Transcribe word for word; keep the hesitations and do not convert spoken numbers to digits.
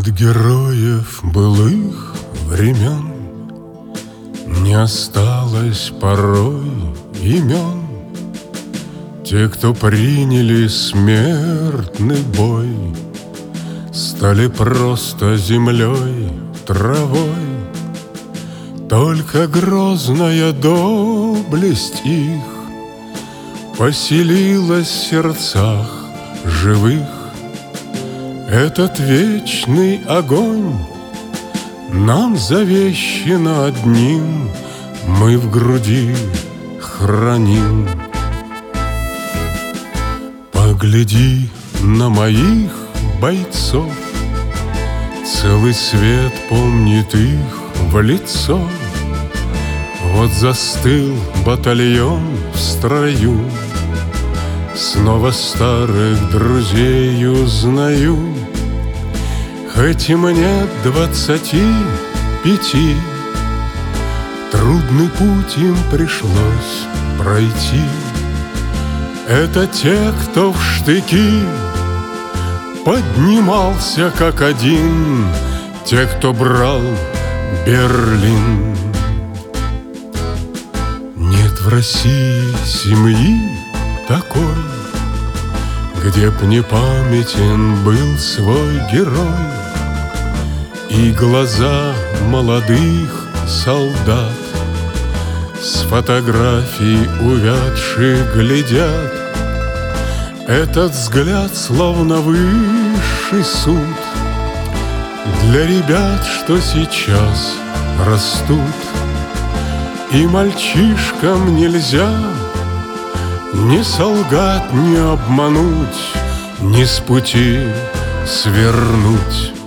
От героев былых времен не осталось порой имен. Те, кто приняли смертный бой, стали просто землей, травой. Только грозная доблесть их поселилась в сердцах живых. Этот вечный огонь нам завещено одним, мы в груди храним. Погляди на моих бойцов, целый свет помнит их в лицо. Вот застыл батальон в строю, снова старых друзей узнаю. Хоть и мне двадцати пяти, трудный путь им пришлось пройти. Это те, кто в штыки поднимался как один, те, кто брал Берлин. Нет в России семьи такой, где б не памятен был свой герой. И глаза молодых солдат с фотографий увядших глядят. Этот взгляд словно высший суд для ребят, что сейчас растут. И мальчишкам нельзя ни солгать, ни обмануть, ни с пути свернуть.